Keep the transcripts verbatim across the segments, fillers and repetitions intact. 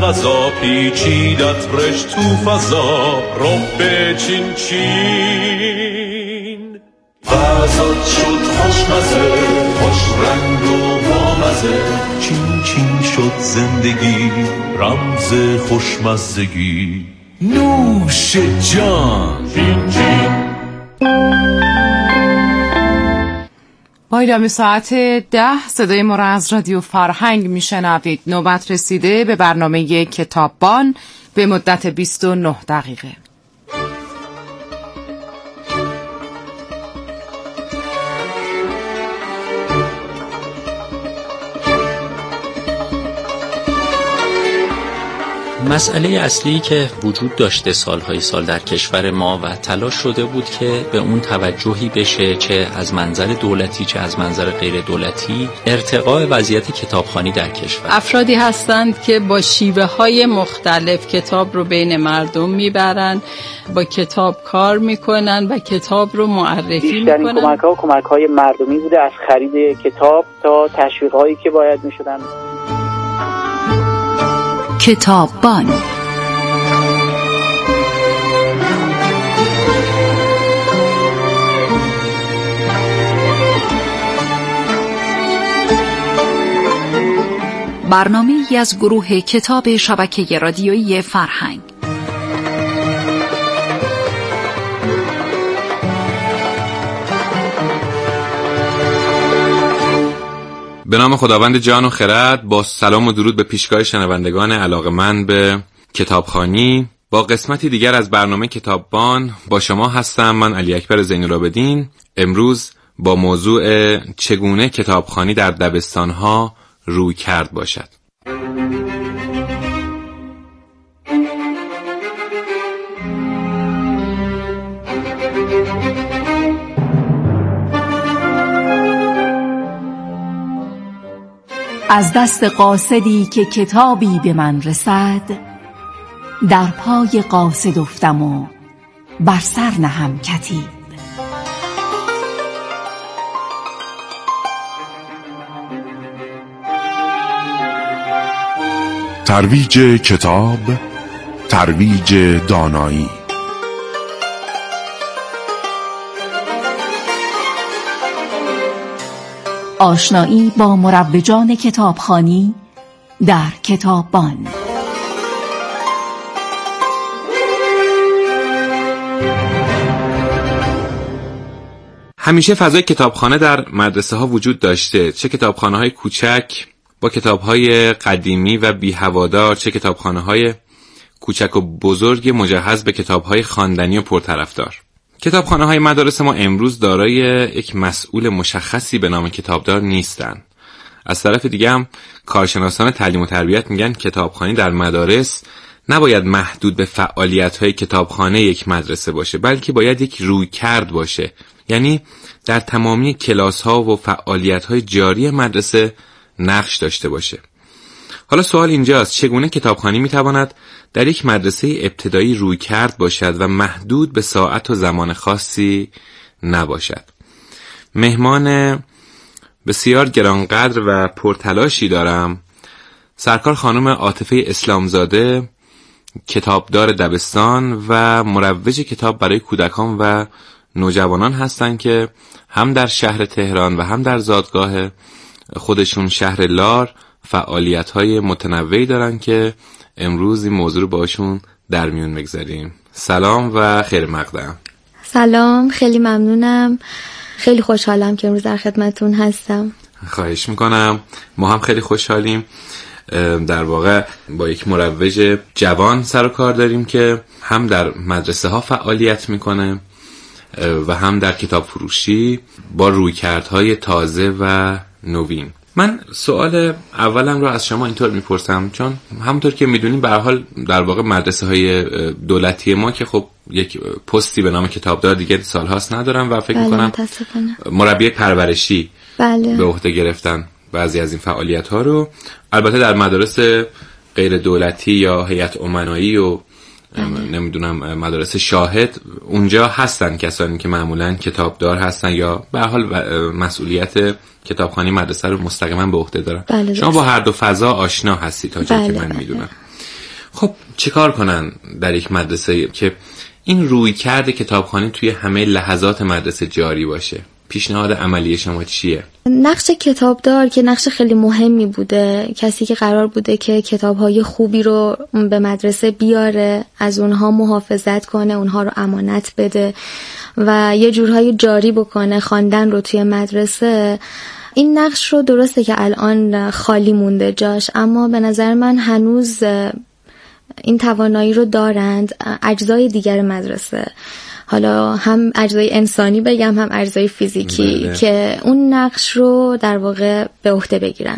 غذا پیچیدت رش تو فضا رب چین چین غذات شد خوشمزه خوش رنگ و بامزه چین چین شد زندگی رمز خوشمزگی نوش جان چین چین. پایدام ساعت ده صدای ما را از رادیو فرهنگ میشنوید. نوبت رسیده به برنامه کتاببان به مدت بیست و نه دقیقه. مسئله اصلی که وجود داشته سالهای سال در کشور ما و تلاش شده بود که به اون توجهی بشه، چه از منظر دولتی چه از منظر غیر دولتی، ارتقاء وضعیت کتابخوانی در کشور. افرادی هستند که با شیوه های مختلف کتاب رو بین مردم میبرن، با کتاب کار میکنن و کتاب رو معرفی میکنن. بیشترین کمک ها کمک های مردمی بوده، از خرید کتاب تا تشویق هایی که باید میشدن. کتاببان. برنامه‌ای از گروه کتاب شبکه رادیویی فرهنگ. به نام خداوند جان و خرد، با سلام و درود به پیشگاه شنوندگان علاقه‌مند به کتابخوانی، با قسمتی دیگر از برنامه کتاببان با شما هستم. من علی اکبر زین‌العابدین. امروز با موضوع چگونه کتابخوانی در دبستان‌ها روی کرد باشد. از دست قاصدی که کتابی به من رسد، در پای قاصد افتم و بر سر نهم کتیب. ترویج کتاب، ترویج دانایی. آشنایی با مروجان کتابخوانی در کتاببان. همیشه فضای کتابخانه در مدرسه ها وجود داشته، چه کتابخانه های کوچک با کتاب های قدیمی و بی هوادار، چه کتابخانه های کوچک و بزرگ مجهز به کتاب های خواندنی و پرطرفدار. کتابخانه های مدارس ما امروز دارای یک مسئول مشخصی به نام کتابدار نیستند. از طرف دیگه هم کارشناسان تعلیم و تربیت میگن کتابخوانی در مدارس نباید محدود به فعالیت های کتابخانه یک مدرسه باشه، بلکه باید یک رویکرد باشه، یعنی در تمامی کلاس ها و فعالیت های جاری مدرسه نقش داشته باشه. حالا سوال اینجاست، چگونه کتابخوانی میتواند در یک مدرسه ابتدایی رویکرد باشد و محدود به ساعت و زمان خاصی نباشد؟ مهمان بسیار گرانقدر و پرتلاشی دارم. سرکار خانم عاطفه اسلامزاده، کتابدار دبستان و مروج کتاب برای کودکان و نوجوانان هستند که هم در شهر تهران و هم در زادگاه خودشون شهر لار فعالیت‌های متنوعی دارن که امروز این موضوع رو باشون در میون بگذاریم. سلام و خیر مقدم. سلام، خیلی ممنونم. خیلی خوشحالم که امروز در خدمتون هستم. خواهش میکنم. ما هم خیلی خوشحالیم. در واقع با یک مروج جوان سر و کار داریم که هم در مدرسه ها فعالیت میکنه و هم در کتاب فروشی با رویکردهای تازه و نوین. من سوال اولم رو از شما اینطور میپرسم، چون همونطور که میدونیم به هر حال در واقع مدرسه های دولتی ما که خب یک پستی به نام کتابدار دیگه سالهاست ندارم و فکر میکنم مربی پرورشی بله. به عهده گرفتن بعضی از این فعالیت ها رو. البته در مدارس غیر دولتی یا هیئت امنایی و نمیدونم مدارس شاهد اونجا هستن کسانی که معمولا کتابدار هستن یا به هر حال مسئولیت کتابخوانی مدرسه رو مستقیما به عهده دارن. بله شما با هر دو فضا آشنا هستی تا جایی بله. که من میدونم. خب چیکار کنن در یک مدرسه که این رویکرد کتابخوانی توی همه لحظات مدرسه جاری باشه؟ پیشنهاد عملی شما چیه؟ نقش کتابدار که نقش خیلی مهمی بوده، کسی که قرار بوده که کتاب‌های خوبی رو به مدرسه بیاره، از اونها محافظت کنه، اونها رو امانت بده و یه جورهای جاری بکنه خواندن رو توی مدرسه. این نقش رو درسته که الان خالی مونده جاش، اما به نظر من هنوز این توانایی رو دارند اجزای دیگر مدرسه، حالا هم اجزای انسانی بگم هم اجزای فیزیکی، بله. که اون نقش رو در واقع به عهده بگیرن.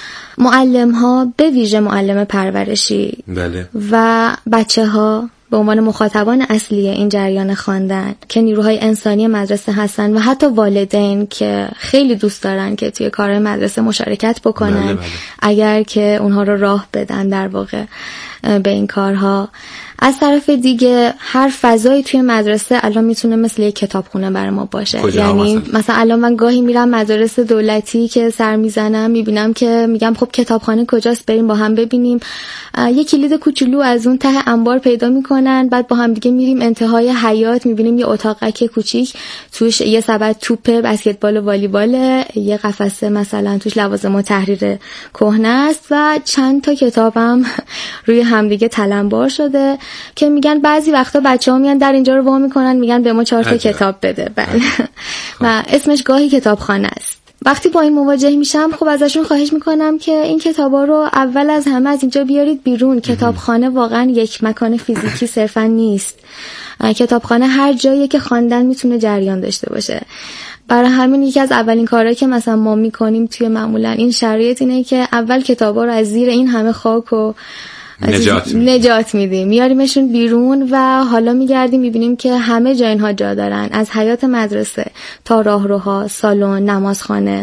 معلم ها به ویژه معلم پرورشی، بله. و بچه ها به عنوان مخاطبان اصلی این جریان خواندن که نیروهای انسانی مدرسه هستن و حتی والدین که خیلی دوست دارن که توی کارهای مدرسه مشارکت بکنن، بله بله. اگر که اونها رو راه بدن در واقع به این کارها. از طرف دیگه هر فضایی توی مدرسه الان میتونه مثل یک کتابخونه برای ما باشه. یعنی مثلا؟ مثلا الان من گاهی میرم مدارس دولتی که سر میزنم میبینم که میگم خب کتابخانه کجاست، بریم با هم ببینیم. یه کلید کوچولو از اون ته انبار پیدا میکنن، بعد با هم دیگه میریم انتهای حیاط میبینیم یه اتاقک کوچیک توش یه سبد توپ بسکتبال و والیبال، یه قفسه مثلا توش لوازم و تحریر کهنه است و چند تا کتابم روی همدیگه تلمبار شده که میگن بعضی وقتا بچه‌ها میان در اینجا رو وا میکنن میگن به ما چهار تا کتاب بده، بله. و اسمش گاهی کتابخانه است. وقتی با این مواجه میشم خب ازشون خواهش میکنم که این کتابا رو اول از همه از اینجا بیارید بیرون. کتابخانه واقعا یک مکان فیزیکی صرفا نیست. کتابخانه هر جاییه که خواندن میتونه جریان داشته باشه. برای همین یکی از اولین کارهایی که مثلا ما میکنیم توی معمولا این شرایط اینه که اول کتابا رو از زیر این همه خاک و نجات میدیم. نجات میدیم میاریمشون بیرون و حالا میگردیم میبینیم که همه جا اینها جا دارن، از حیاط مدرسه تا راهروها، سالن، نمازخانه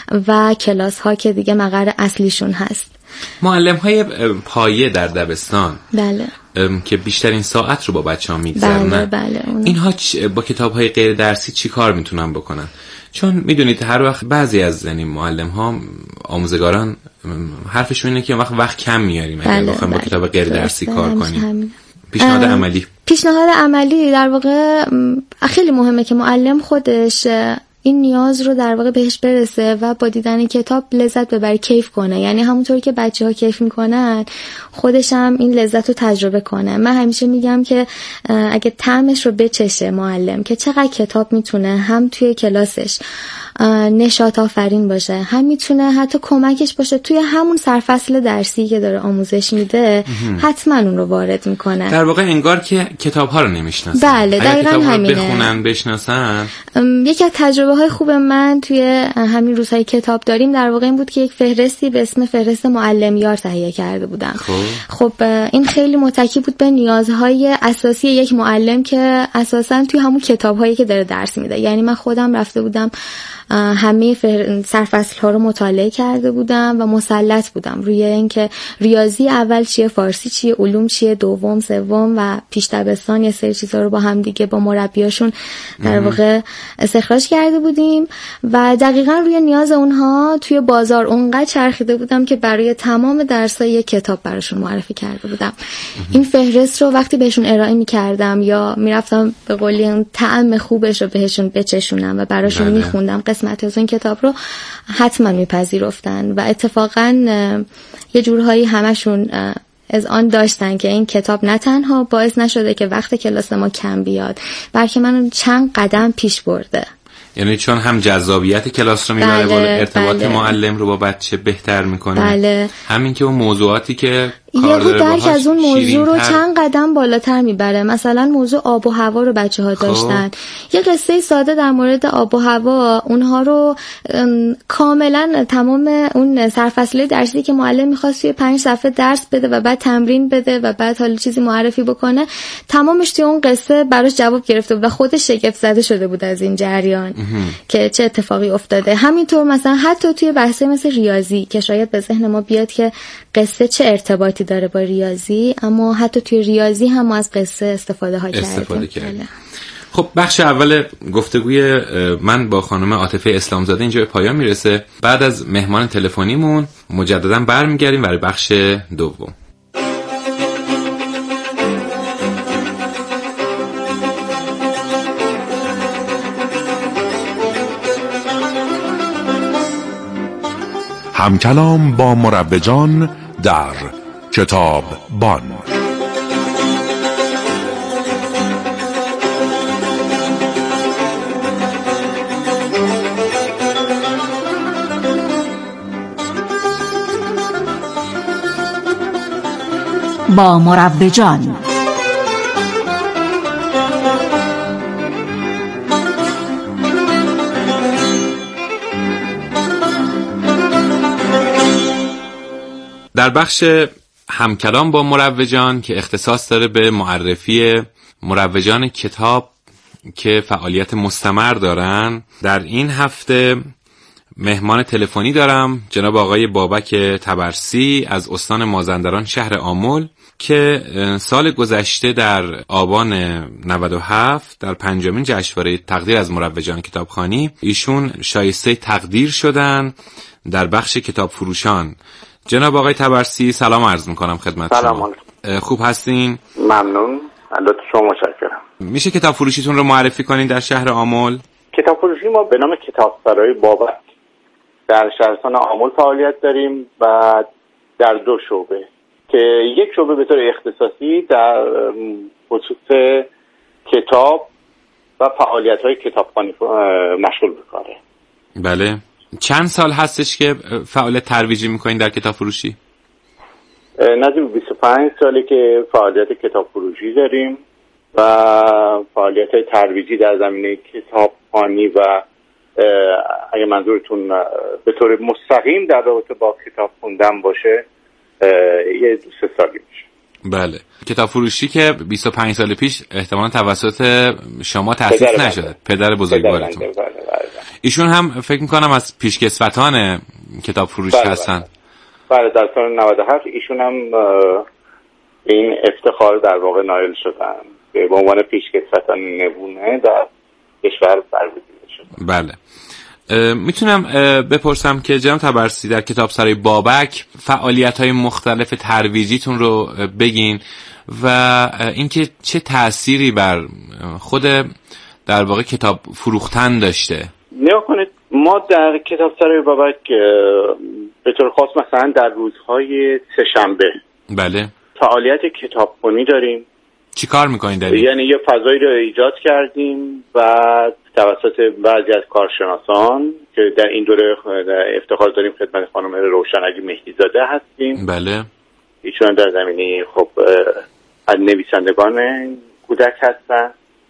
و کلاس ها که دیگه مقر اصلیشون هست. معلم های پایه در دبستان، بله، که بیشترین ساعت رو با بچه ها میگذرنن، بله بله. اینها با کتاب های غیر درسی چی کار میتونن بکنن؟ چون میدونید هر وقت بعضی از یعنی معلم ها آموزگاران حرفشون اینه که وقت وقت کم میاریم اگر بله بخوایم با بله. کتاب غیر درسی کار کنیم. پیشنهاد عملی پیشنهاد عملی در واقع خیلی مهمه که معلم خودش این نیاز رو در واقع بهش برسه و با دیدن کتاب لذت ببره، کیف کنه. یعنی همونطور که بچه‌ها کیف میکنن خودش هم این لذت رو تجربه کنه. من همیشه میگم که اگه طعمش رو بچشه معلم که چقدر کتاب میتونه هم توی کلاسش نشاط آفرین باشه، هم میتونه حتی کمکش باشه توی همون سرفصل درسی که داره آموزش میده، حتما اون رو وارد میکنه. در واقع انگار که کتاب ها رو نمیشناسن. بله دقیقاً همینه. بخونن بشناسن. یکی از تجربه های خوب من توی همین روزهای کتاب داریم در واقع این بود که یک فهرستی به اسم فهرست معلمیار تهیه کرده بودم. خب, خب این خیلی متکی بود به نیازهای اساسی یک معلم که اساساً توی همون کتاب‌هایی که داره درس میده. یعنی من خودم رفته بودم همه سرفصل ها رو مطالعه کرده بودم و مسلط بودم روی اینکه ریاضی اول چیه، فارسی چیه، علوم چیه، دوم، سوم و پیش دبستان، یه سری چیزا رو با هم دیگه با مربیاشون در واقع استخراج کرده بودیم و دقیقاً روی نیاز اونها توی بازار اونقدر چرخیده بودم که برای تمام درس‌ها یک کتاب براشون معرفی کرده بودم. این فهرست رو وقتی بهشون ارائه می‌کردم یا میرفتم به قولی اون طعم خوبش رو بهشون بچشونم و براشون می‌خوندم قسمت از اون کتاب رو، حتما میپذیرفتن و اتفاقا یه جورهایی همشون از آن داشتن که این کتاب نه تنها باعث نشده که وقت کلاس ما کم بیاد بلکه منو چند قدم پیش برده. یعنی چون هم جذابیت کلاس رو میبره بالا، ارتباط بله. معلم رو با بچه بهتر میکنه، بله. همین که اون موضوعاتی که کار داره درک از اون موضوع رو چند قدم بالاتر میبره. مثلا موضوع آب و هوا رو بچه ها داشتن، یه قصه ساده در مورد آب و هوا، اونها رو کاملا تمام اون سرفصله درسی که معلم میخواست توی پنج صفحه درس بده و بعد تمرین بده و بعد حالا چیزی معرفی بکنه، تمامش توی اون قصه براش جواب گرفته و خودش شگفت زده شده بود از این جریان که چه اتفاقی افتاده. همینطور مثلا حتی توی بحثی مثل ریاضی که شاید به ذهن ما بیاد که قصه چه ارتباطی داره با ریاضی، اما حتی توی ریاضی هم از قصه استفاده ها استفاده کردیم. خب بخش اول گفتگوی من با خانم عاطفه اسلامزاده اینجا به پایان میرسه. بعد از مهمان تلفنیمون مجددا برمیگردیم برای بخش دوم. همکلام با مروجان در کتاب بان. با مروجان. در بخش همکلام با مروجان که اختصاص داره به معرفی مروجان کتاب که فعالیت مستمر دارن، در این هفته مهمان تلفنی دارم جناب آقای بابک طبرسی از استان مازندران شهر آمل که سال گذشته در آبان نود و هفت در پنجمین جشنواره تقدیر از مروجان کتابخوانی ایشون شایسته تقدیر شدن در بخش کتاب فروشان. جناب آقای طبرسی سلام عرض میکنم خدمت سلام شما. خوب هستین؟ ممنون. البته شما متشکرم. میشه کتاب فروشیتون رو معرفی کنین در شهر آمل؟ کتاب فروشی ما به نام کتابسرای بابک در شهرستان آمل فعالیت داریم و در دو شعبه که یک شعبه به طور اختصاصی در خصوص کتاب و فعالیت‌های کتابخوانی مشغول به کاره. بله. چند سال هستش که فعالیت ترویجی میکنین در کتاب فروشی؟ نزدیک بیست و پنج ساله که فعالیت کتاب فروشی داریم و فعالیت ترویجی در زمینه کتابخوانی و اگه منظورتون به طور مستقیم در رابطه با کتاب خوندن باشه یه دو سه سالی میشه. بله. کتاب فروشی که بیست و پنج سال پیش احتمالاً توسط شما تأسیس نشده، پدر بزرگوارتون. ایشون هم فکر میکنم از پیشکسوتان کتاب فروشی بله هستن. بله در سال نود و هفت ایشون هم این افتخار در واقع نایل شدن به عنوان پیشکسوتان نمونه در کشور برگزیده شدن. بله. میتونم بپرسم که جناب طبرسی در کتابسرای بابک فعالیت‌های مختلف ترویجیتون رو بگین و اینکه چه تأثیری بر خود در واقع کتاب فروختن داشته؟ نگاه کنید ما در کتابسرای بابک به طور خاص مثلا در روزهای سه‌شنبه بله فعالیت کتابخوانی داریم. چی کار میکنین در این؟ یعنی یه فضایی رو ایجاد کردیم و توسط بعضی از کارشناسان که در این دوره افتخار داریم خدمت خانم روشنگی مهدیزاده هستیم. بله. ایشون در زمینه خب از نویسندگان کودک هستن.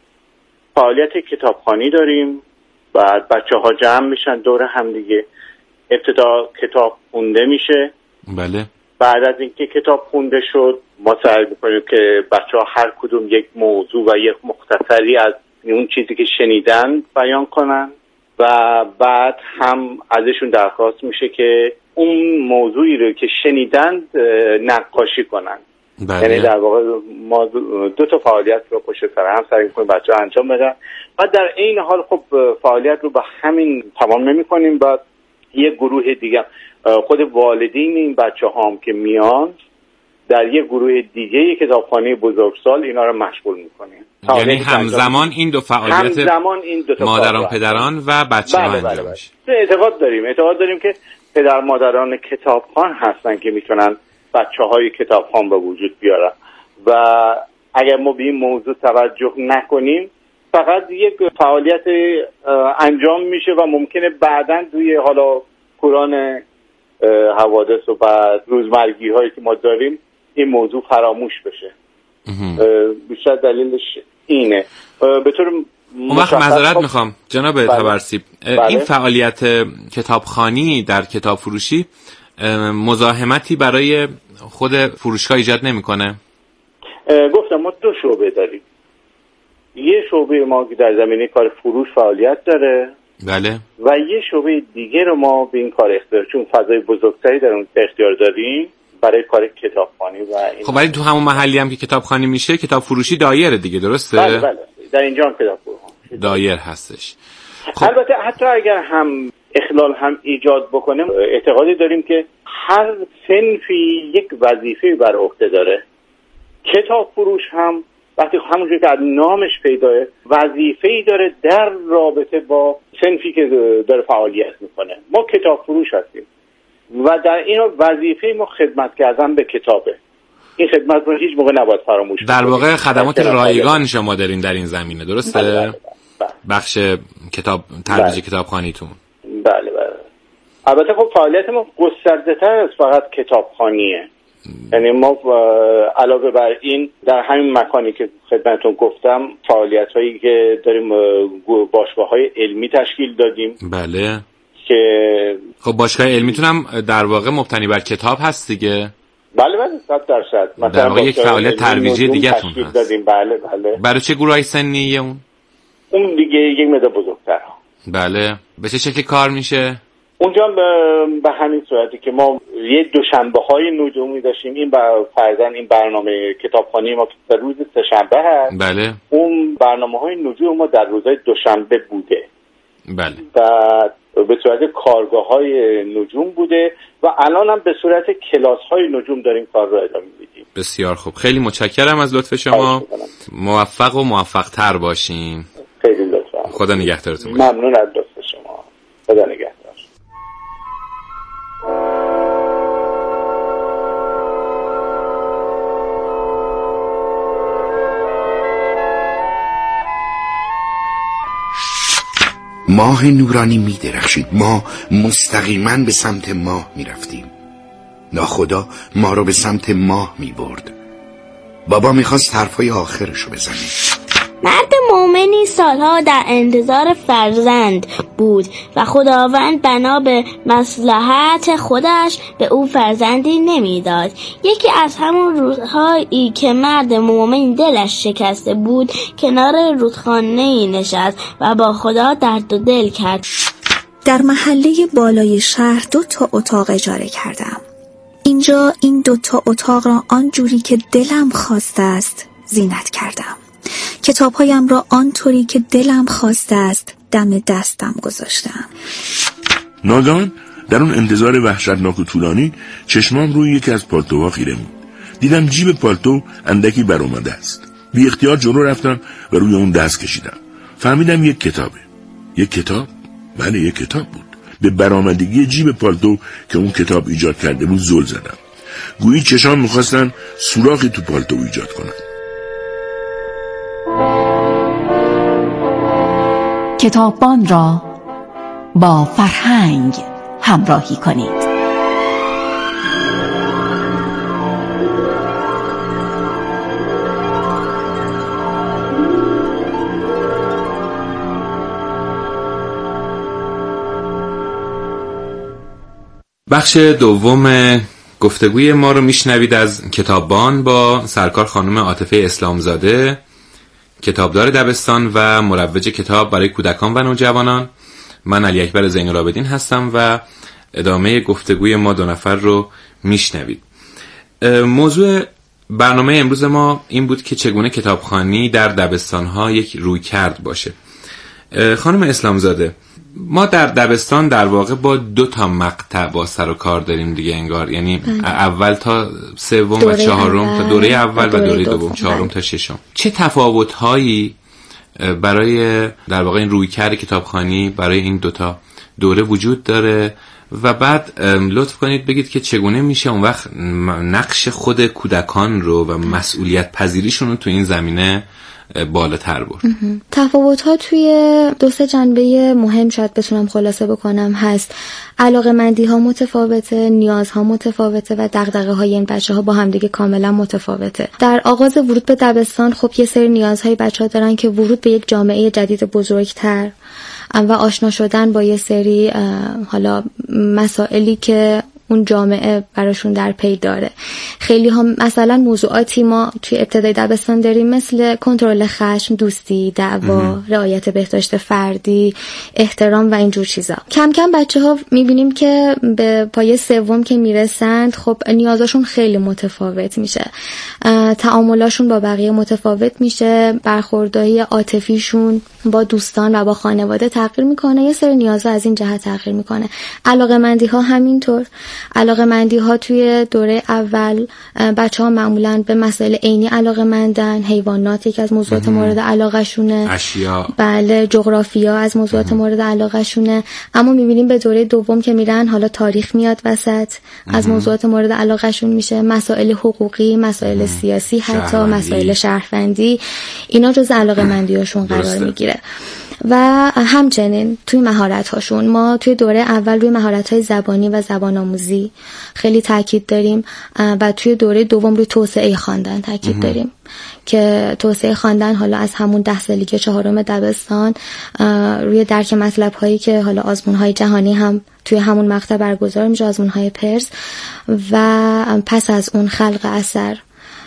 فعالیت کتابخوانی داریم و بچه ها جمع میشن دور هم دیگه، ابتدا کتاب خونده میشه. بله. بعد از اینکه کتاب خونده شد ما سعی میکنیم که بچه ها هر کدوم یک موضوع و یک مختصری از اون چیزی که شنیدن بیان کنن و بعد هم ازشون درخواست میشه که اون موضوعی رو که شنیدن نقاشی کنن. بله. یعنی در واقع ما دو تا فعالیت رو پشت سر هم سعی میکنیم بچه ها انجام بدن و در این حال خب فعالیت رو به همین تمام نمی کنیم و یک گروه دیگه خود والدین این بچه ها هم که میان در یک گروه دیگه کتابخانه بزرگسال اینا رو مشغول میکنیم. یعنی همزمان این دو فعالیت همزمان این دو تا مادران پدران و بچه ها بله انجام بله میشه. بله. اعتقاد داریم اعتقاد داریم که پدر مادران کتابخوان هستن که میتونن بچه های کتابخوان به وجود بیارن و اگر ما به این موضوع توجه نکنیم فقط یک فعالیت انجام میشه و ممکنه بعداً توی حالا کوران حوادث و بعد روزمرگی هایی که ما داریم این موضوع فراموش بشه. بیشتر دلیلش اینه. به طور اون وقت معذرت میخوام جناب بله. طبرسی بله. این فعالیت کتابخوانی در کتاب فروشی مزاحمتی برای خود فروشگاه ایجاد نمیکنه؟ گفتم ما دو شعبه داریم. یه شعبه ما که در زمینه کار فروش فعالیت داره بله و یه شعبه دیگه رو ما به این کار اختیار چون فضای بزرگتری در اون اختیار داریم برای کار کتابخوانی و این. خب ولی تو همون محلی هم که کتابخوانی میشه کتاب فروشی دایره دیگه درسته؟ بله بله در اینجا هم کتاب فروشی دایر هستش. خب. البته حتی اگر هم اخلال هم ایجاد بکنه اعتقادی داریم که هر صنفی یک وظیفه بر عهده داره. کتاب فروش هم وقتی همونجوری که از نامش پیداه وظیفه‌ای داره در رابطه با صنفی که داره فعالیت میکنه. ما کتاب فروش هستیم و در این وظیفه ما خدمت کردن به کتابه. این خدمت رو هیچ موقع نباید فراموش کنیم. در واقع خدمات رایگان شما دارین در این زمینه، درسته؟ بله بله بله. بخش کتاب ترویج کتابخوانیتون. بله بله. البته خب فعالیت ما گسترده‌تر از فقط کتابخوانیه. یعنی ما علاوه بر این در همین مکانی که خدمتتون گفتم فعالیت هایی که داریم باشگاه های علمی تشکیل دادیم. بله. که خب باشگاه علمیتون هم در واقع مبتنی بر کتاب هست دیگه. بله بله صد درصد. مثلا در واقع یک فعالیت ترویجی دیگه تون هست. دادیم. بله بله. برای چه گروهی سنیه اون؟ اون دیگه یک مقدار بزرگتر. بله. به چه شکلی کار میشه؟ اونجا به همین صورتی که ما یه دوشنبه های نجومی داشتیم. این فرضاً این برنامه کتابخوانی ما در روز سه‌شنبه هست. بله. اون برنامه های نجوم ما در روزهای دوشنبه بوده. بله. و به صورت کارگاه های نجوم بوده و الان هم به صورت کلاس های نجوم داریم کار رو ادامه میدیم. بسیار خوب. خیلی متشکرم از لطف شما. موفق و موفق تر باشین. خیلی لطفا. خدا نگهدارتون باشه. ممنون از لطف شما. خدا نگهدار. ماه نورانی می درخشید. ما مستقیما به سمت ماه می رفتیم. ناخدا ما رو به سمت ماه می برد. بابا می خواست حرفای آخرشو بزنه. مرد مومنی سالها در انتظار فرزند بود و خداوند بنا به مصلحت خودش به او فرزندی نمیداد. یکی از همون روزهایی که مرد مومن دلش شکسته بود کنار رودخانه‌ای نشست و با خدا درد و دل کرد. در محله بالای شهر دو تا اتاق اجاره کردم. اینجا این دو تا اتاق را آنجوری که دلم خواسته است زینت کردم. کتابهایم را آنطوری که دلم خواسته است دم دستم گذاشتم. ناگهان در اون انتظار وحشتناک و طولانی چشمام روی یکی از پالتوها خیره بود. دیدم جیب پالتو اندکی بر اومده است. بی اختیار جلو رفتم و روی اون دست کشیدم. فهمیدم یک کتابه. یک کتاب؟ بله یک کتاب بود. به برآمدگی جیب پالتو که اون کتاب ایجاد کرده بود زل زدم. گویی چشام می‌خواستن سوراخی تو پالتو ایجاد کنن. کتاببان را با فرهنگ همراهی کنید. بخش دوم گفتگوی ما رو میشنوید از کتاببان با سرکار خانم عاطفه اسلامزاده، کتابدار دبستان و مروج کتاب برای کودکان و نوجوانان. من علی اکبر زین‌العابدین هستم و ادامه گفتگوی ما دو نفر رو میشنوید. موضوع برنامه امروز ما این بود که چگونه کتابخوانی در دبستان‌ها یک رویکرد باشه. خانم اسلامزاده، ما در دبستان در واقع با دو تا مقطع با سر و کار داریم دیگه انگار، یعنی بله. اول تا سوم و چهارم تا دوره اول و دوره, دوره دوم، چهارم تا ششم. چه تفاوت‌هایی برای در واقع این رویکرد کتابخوانی برای این دو تا دوره وجود داره و بعد لطف کنید بگید که چگونه میشه اون وقت نقش خود کودکان رو و مسئولیت پذیریشون رو تو این زمینه بالاتر برد. تفاوت‌ها توی دو سه جنبه مهم شاید بتونم خلاصه بکنم هست. علاقه‌مندی‌ها متفاوته، نیازها متفاوته و دغدغه‌های این بچه‌ها با همدیگه کاملا متفاوته. در آغاز ورود به دبستان خب یه سری نیازهای بچه‌ها دارن که ورود به یک جامعه جدید بزرگتر و آشنا شدن با یه سری حالا مسائلی که اون جامعه براشون در پی داره. خیلی ها مثلا موضوعاتی ما توی ابتدای دبستان داریم مثل کنترل خشم، دوستی، دعوا، رعایت بهداشت فردی، احترام و اینجور چیزا. کم کم بچه ها میبینیم که به پایه سوم که میرسند خب نیازاشون خیلی متفاوت میشه. تعاملاشون با بقیه متفاوت میشه، برخوردهای عاطفیشون با دوستان و با خانواده تغییر میکنه، یه سری نیازها از این جهت تغییر میکنه. علاقه‌مندی ها همینطور. علاقه‌مندی ها توی دوره اول بچه‌ها معمولاً به مسائل عینی علاقه‌مندن، حیوانات یکی از موضوعات مورد علاقه‌شونه، اشیا، بله، جغرافیا از موضوعات مورد علاقه‌شونه. اما میبینیم به دوره دوم که میرن حالا تاریخ میاد وسط، از موضوعات مورد علاقه‌شون میشه، مسائل حقوقی، مسائل سیاسی، حتی مسائل شهروندی، اینا جز علاقه‌مندیاشون قرار میگیره. و همچنین توی مهارت‌هاشون ما توی دوره اول روی مهارت‌های زبانی و زبان آموزی خیلی تاکید داریم و توی دوره دوم روی توسعه خواندن تاکید داریم که توسعه خواندن حالا از همون ده سالگی چهارم دبستان روی درک مطلب‌هایی که حالا آزمون‌های جهانی هم توی همون مقطع برگزار میشه، آزمون‌های پرس، و پس از اون خلق اثر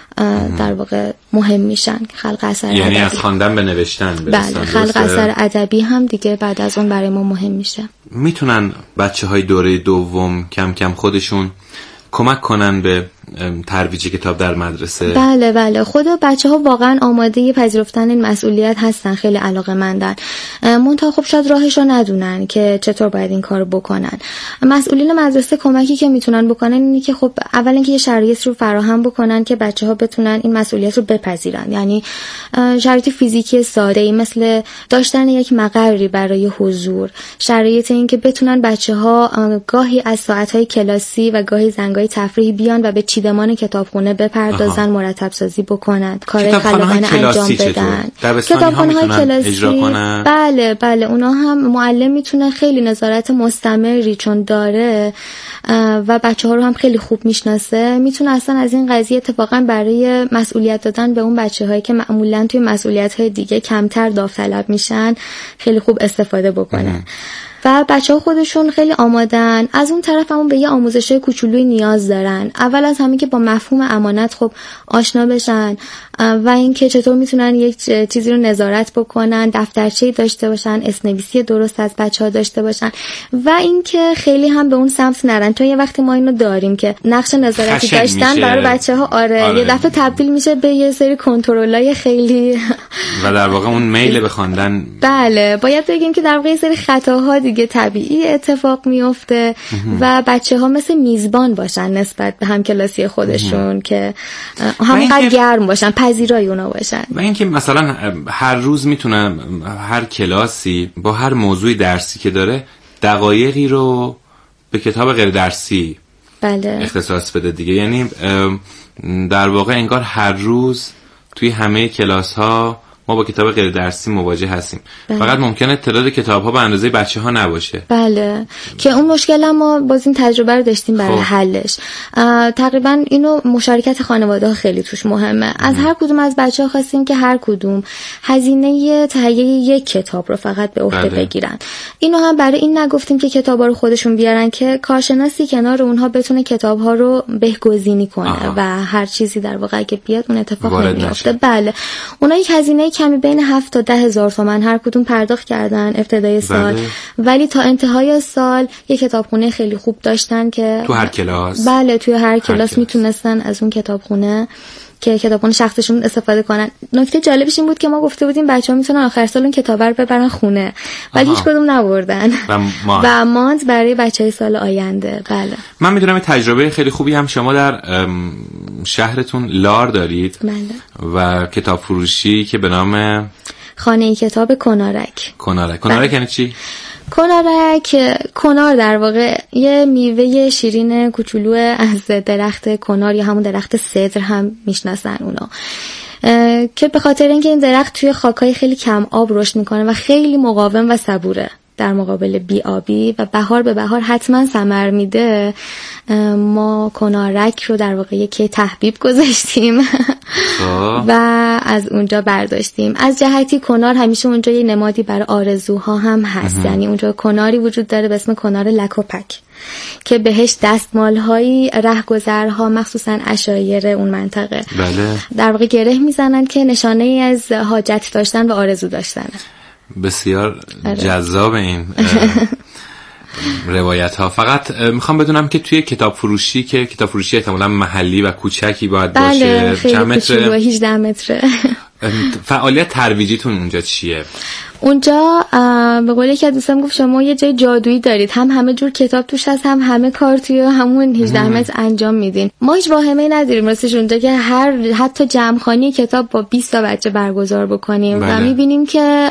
در واقع مهم میشن. خلق اثر یعنی ادبی. از خواندن به نوشتن برسن. بله، خلق اثر ادبی هم دیگه بعد از اون برای ما مهم میشه. میتونن بچه های دوره دوم کم کم خودشون کمک کنن به ترویج کتاب در مدرسه؟ بله بله، خود بچه ها واقعا آماده پذیرفتن این مسئولیت هستن، خیلی علاقه‌مندن. منتها خب شاید راهش رو ندونن که چطور باید این کارو بکنن. مسئولین مدرسه کمکی که میتونن بکنن اینه که خب اولا اینکه یه شرایط رو فراهم بکنن که بچه ها بتونن این مسئولیت رو بپذیرن، یعنی شرایط فیزیکی ساده‌ای مثل داشتن یک مقری برای حضور، شرایط این که بتونن بچه ها گاهی از ساعت‌های کلاسی و گاهی زنگ‌های تفریحی بیان و به چیدمان کتابخونه بپردازن، مرتب سازی بکنن، کارهای خلاقانه انجام بدن. کتابخانه‌های کلاسی اجرا کنن؟ بله بله، اونا هم معلم میتونه خیلی نظارت مستمری چون داره و بچه‌ها رو هم خیلی خوب میشناسه، میتونه اصلا از این قضیه اتفاقا برای مسئولیت دادن به اون بچه‌هایی که معمولاً توی مسئولیت‌های دیگه کمتر داوطلب میشن خیلی خوب استفاده بکنه. و بچه‌ها خودشون خیلی آمادن. از اون طرف همون به یه آموزش کوچولوی نیاز دارن. اول از همه که با مفهوم امانت خب آشنا بشن و اینکه چطور میتونن یک چیزی رو نظارت بکنن، دفترچه‌ای داشته باشن، اسم‌نویسی درست از بچه‌ها داشته باشن و اینکه خیلی هم به اون سمت نرن. تا یه وقتی ما اینو داریم که نقش نظارتی داشتن برای بچه‌ها آره, آره یه دفعه تبدیل میشه به یه سری کنترلای خیلی و در واقع اون میل به خواندن. بله، باید بگیم که در واقع یه سری خطاها دیگه طبیعی اتفاق میفته و بچه‌ها مثل میزبان باشن نسبت به همکلاسی خودشون که همونقدر گرم باشن، پذیرای اونا باشن. و اینکه مثلا هر روز میتونن هر کلاسی با هر موضوعی درسی که داره دقایقی رو به کتاب غیر درسی بله اختصاص بده دیگه، یعنی در واقع انگار هر روز توی همه کلاس ها ما با کتاب غیر درسی مواجه هستیم. بله. فقط ممکنه تعداد کتاب ها به اندازه بچه ها نباشه. بله، که اون مشکل هم ما باز این تجربه رو داشتیم برای حلش. تقریبا اینو مشارکت خانواده ها خیلی توش مهمه. از هر کدوم از بچه ها خواستیم که هر کدوم هزینه تهیه یک کتاب رو فقط به عهده بله. بگیرن. اینو هم برای این نگفتیم که کتاب ها رو خودشون بیارن که کارشناسی کنار اونها بتونه کتاب ها رو بهگزینی کنه آها. و هر چیزی در واقع اگه بیاد اون اتفاق نمیفته. بله، اونا یک هزینه کمی بین هفت تا ده هزار تومان هر کدوم پرداخت کردن ابتدای سال بله. ولی تا انتهای سال یک کتابخونه خیلی خوب داشتن که تو هر کلاس بله توی هر کلاس میتونستن از اون کتابخونه که کتابخونه شخصشون استفاده کنن. نکته جالبش این بود که ما گفته بودیم بچه‌ها میتونن آخر سال اون کتابه رو ببرن خونه ولی هیچ کدوم نبردن و, و ماند برای بچهای سال آینده. بله، من میدونم تجربه خیلی خوبی هم شما در شهرتون لار دارید بله. و کتاب فروشی که به نام خانه کتاب کنارک. کنارک کنارک یعنی چی؟ کنارک، کنار در واقع یه میوه شیرین کوچولو از درخت کنار یا همون درخت سدر هم میشناسن اونا، که به خاطر اینکه این درخت توی خاکای خیلی کم آب رشد میکنه و خیلی مقاوم و صبوره در مقابل بی‌آبی و بهار به بهار حتما ثمر میده، ما کنارک رو در واقع یکی تحبیب گذاشتیم و از اونجا برداشتیم. از جهتی کنار همیشه اونجا یه نمادی برای آرزوها هم هست، یعنی اونجا کناری وجود داره به اسم کنار لکوپک که بهش دستمال‌های رهگذرها مخصوصا عشایر اون منطقه بله. در واقع گره میزنن که نشانه ای از حاجت داشتن و آرزو داشتنه. بسیار جذاب این روایت ها. فقط میخوام بدونم که توی کتاب فروشی که کتاب فروشی احتمالاً محلی و کوچکی باید بله باشه، چند متره؟ هجده متره. فعالیت ترویجیتون اونجا چیه؟ اونجا به قول یکی از دوستان گفت شما یه جای جادویی دارید، هم همه جور کتاب توش هست، هم همه کار توی همون هجده متر انجام میدین. ما هیچ واهمه‌ای نداریم راستش اونجا که هر حتی جمع‌خوانی کتاب با بیست تا بچه برگزار بکنیم. بله. و میبینیم که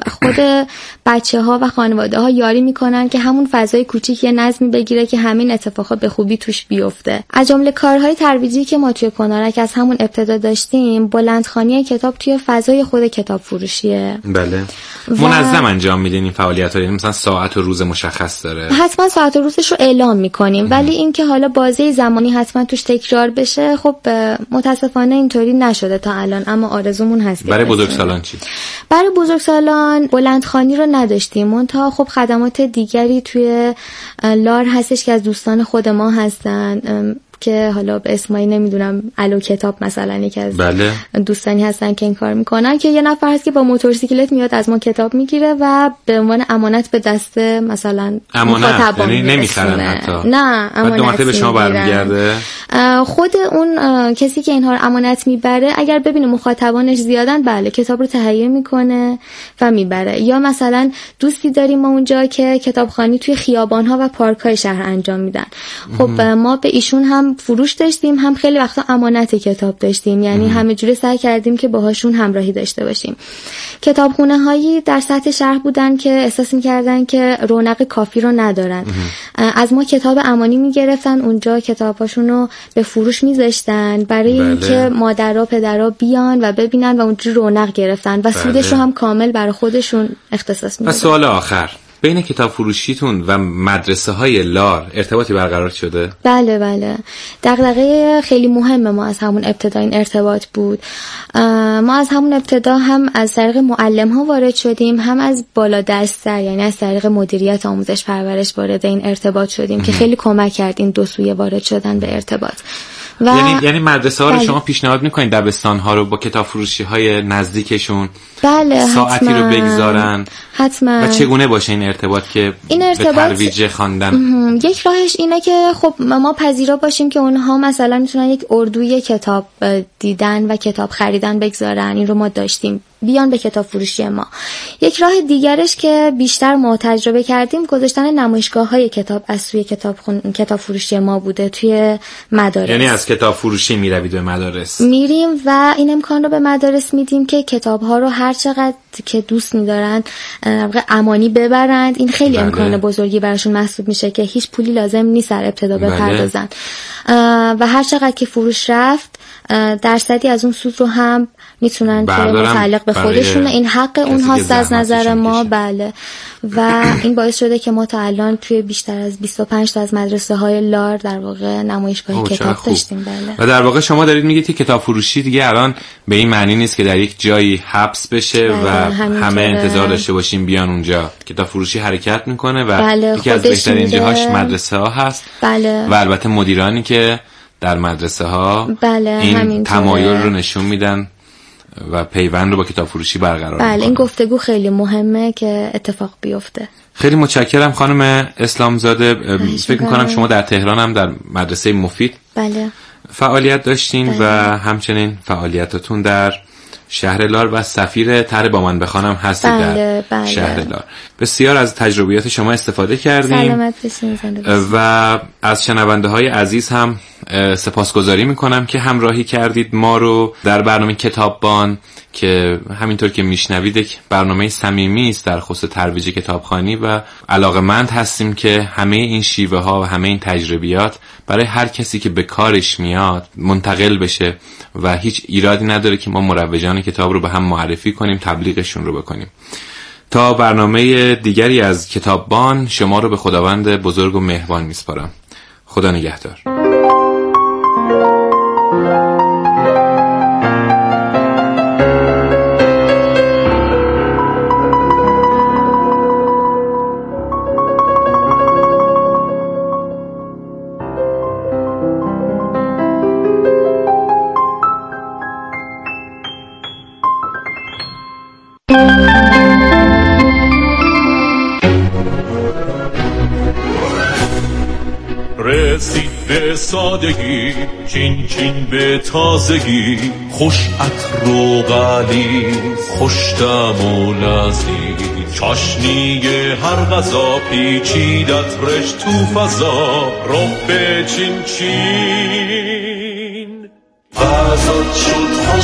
خود بچه‌ها و خانواده‌ها یاری میکنن که همون فضای کوچیک یه نظمی بگیره که همین اتفاقات به خوبی توش بیفته. از جمله کارهای ترویجی که ما توی کنارک از همون ابتدا داشتیم، بلندخوانی کتاب توی فضای خود کتاب فروشیه. بله. منظم انجام میدین این فعالیت‌ها؟ یعنی مثلا ساعت و روز مشخص داره؟ حتما ساعت و روزش رو اعلام میکنیم، ولی اینکه حالا بازه زمانی حتما توش تکرار بشه خب متاسفانه اینطوری نشده تا الان، اما آرزومون هست. برای بزرگسالان چی؟ برای بزرگسالان بلندخوانی رو نداشتیم، منتها خب خدمات دیگری توی لار هستش که از دوستان خود ما هستن که حالا به اسمایی نمیدونم، الو کتاب مثلا یکی از بله. دوستانی هستن که این کار میکنن که یه نفر هست که با موتورسیکلت میاد از ما کتاب میگیره و به عنوان امانت به دست مثلا امانت، یعنی نمیخرن حتی؟ نه امانت دو مرتبه به شما برمیگرده. خود اون کسی که اینها رو امانت میبره اگر ببینه مخاطبانش زیادن بله کتاب رو تهیه میکنه و میبره. یا مثلا دوستی داریم ما اونجا که کتابخوانی توی خیابانها و پارک‌های شهر انجام میدن. خب ما به ایشون هم فروش داشتیم، هم خیلی وقتا امانت کتاب داشتیم، یعنی همه جوره سعی کردیم که باهاشون همراهی داشته باشیم. کتابخونه هایی در سطح شهر بودن که احساس می‌کردن که رونق کافی رو ندارن، از ما کتاب امانی می‌گرفتن، اونجا کتاباشون رو به فروش می‌ذاشتن برای بله. اینکه مادرها پدرها بیان و ببینن و اونجوری رونق گرفتن و بله. سودش رو هم کامل برای خودشون اختصاص می‌دادن. و سوال آخر، بین کتاب فروشیتون و مدرسه های لار ارتباطی برقرار شده؟ بله بله، دغدغه خیلی مهم ما از همون ابتدا این ارتباط بود. ما از همون ابتدا هم از طریق معلم ها وارد شدیم، هم از بالا دست‌تر یعنی از طریق مدیریت آموزش پرورش وارد این ارتباط شدیم که خیلی کمک کرد این دو سویه وارد شدن به ارتباط. و یعنی یعنی مدرسه ها رو بله. شما پیشنهاد میکنین دبستان ها رو با کتاب فروشی های نزدیکشون بله ساعتی حتما. رو بگذارن حتما. و چگونه باشه این ارتباط که این ارتباط به ترویج خواندن؟ یک راهش اینه که خب ما پذیرا باشیم که اونها مثلا میتونن یک اردوی کتاب دیدن و کتاب خریدن بگذارن، این رو ما داشتیم، بیان به کتاب فروشی ما. یک راه دیگرش که بیشتر ما تجربه کردیم گذاشتن نمایشگاه‌های کتاب از سوی کتاب خون... کتاب فروشی ما بوده توی مدارس. یعنی از کتاب فروشی میروید به مدارس؟ میریم و این امکان رو به مدارس میدیم که کتاب‌ها رو هر چقدر که دوست می‌دارن امانی ببرند. این خیلی بله. امکان بزرگی براشون محسوب میشه که هیچ پولی لازم نیست در ابتدا بپردازن بله. و هر چقدر که فروش رفت درصدی از اون سود رو هم میتونن که متعلق به خودشون، این حق اونهاست از نظر ما بله. و این باعث شده که ما تا الان توی بیشتر از بیست و پنج تا از مدرسه های لار در واقع نمایشگاه کتاب داشتیم بله. و در واقع شما دارید میگید که کتاب فروشی دیگه الان به این معنی نیست که در یک جایی حبس بشه بله. و همه انتظار داشته باشیم بیان اونجا. کتاب فروشی حرکت میکنه و بله. یکی از بهترین جاهاش مدرسه ها هست بله. و البته مدیرانی که در مدرسه ها بله. این تمایل رو نشون میدن و پیوند رو با کتاب فروشی برقرار بله. این گفتگو خیلی مهمه که اتفاق بیفته. خیلی متشکرم خانم اسلامزاده. فکر میکنم شما در تهران هم در مدرسه مفید بله. فعالیت داشتین بله. و همچنین فعالیتاتون در شهر لار و سفیر طرح با من بخوانم هستید بله. در بله. شهر لار. بسیار از تجربیات شما استفاده کردیم. سلامت باشین. و از شنونده های عزیز هم سپاسگزاری میکنم که همراهی کردید ما رو در برنامه کتاببان که همینطور که میشنوید یک برنامه صمیمی است در خصوص ترویج کتابخوانی و علاقه‌مند هستیم که همه این شیوه ها و همه این تجربیات برای هر کسی که به کارش میاد منتقل بشه و هیچ ایرادی نداره که ما مروجان کتاب رو به هم معرفی کنیم، تبلیغشون رو بکنیم. تا برنامه دیگری از کتاببان شما رو به خداوند بزرگ و مهربان میسپارم. خدا نگهدار. به سادگی، چین چین به تازگی، خوش عطر و غلیظ، خوش طعم و لذیذ، چاشنی هر غذا پیچیدت رش تو فضا، رب چین چین. غذا شد خوش